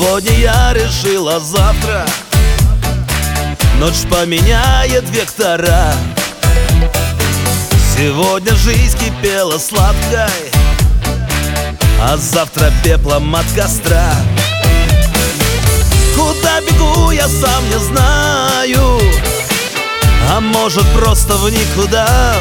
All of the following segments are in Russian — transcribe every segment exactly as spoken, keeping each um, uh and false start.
Сегодня я решила, завтра ночь поменяет вектора. Сегодня жизнь кипела сладкой, а завтра пеплом от костра. Куда бегу, я сам не знаю, а может просто в никуда.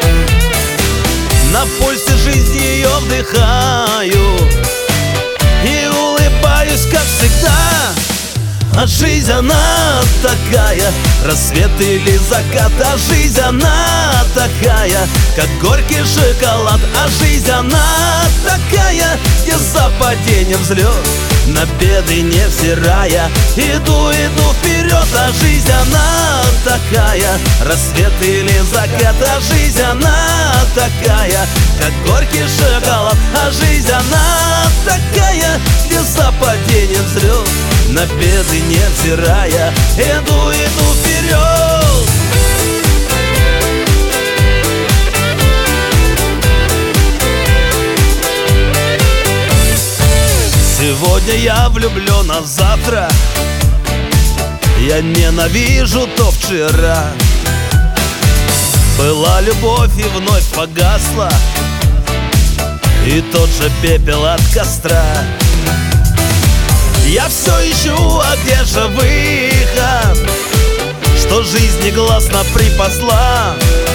На пульсе жизни ее вдыхаю и улыбаюсь, как всегда. А жизнь она такая, рассвет или закат. А жизнь она такая, как горький шоколад. А жизнь она такая, где за падением взлет, на беды невзирая. Иду, иду вперед. А жизнь она такая, рассвет или закат. А жизнь она такая, как горький шоколад. А жизнь она такая, где за падением взлет, на беды невзирая. Иду, иду вперед. Сегодня я влюблен, а завтра я ненавижу то вчера. Была любовь и вновь погасла, и тот же пепел от костра. Я все ищу, а где же выход, что жизнь негласно припасла?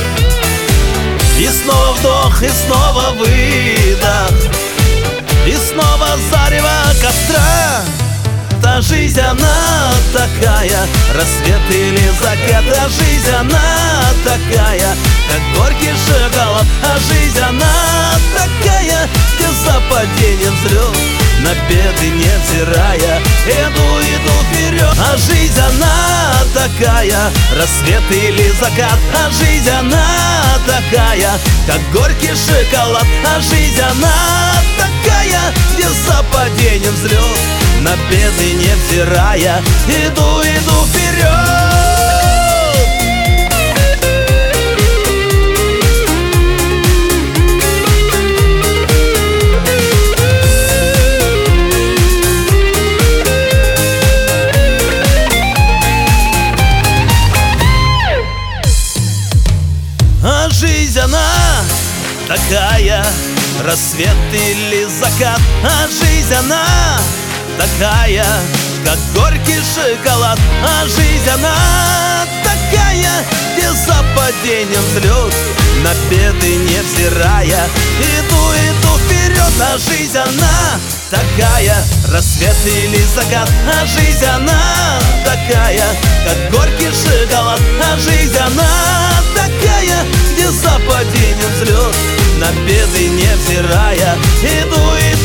И снова вдох, и снова выдох, и снова зарево костра. Та жизнь она такая, рассвет или закат. А жизнь она такая, как горький шоколад. А жизнь она такая, где за падением взлет, на беды невзирая. Иду, иду вперед. А жизнь она такая, рассвет или закат. А жизнь она такая, как горький шоколад. А жизнь она такая, где за падением взлет, на беды невзирая. Иду, иду вперед. А жизнь она такая, рассвет или закат. А жизнь она такая, как горький шоколад. А жизнь она такая, где за падением взлет, на беды невзирая. Иду, иду вперед. А жизнь она такая, рассвет или закат. А жизнь она такая, как горький шоколад. А жизнь она такая, где за падением взлет, на беды невзирая. Иду, иду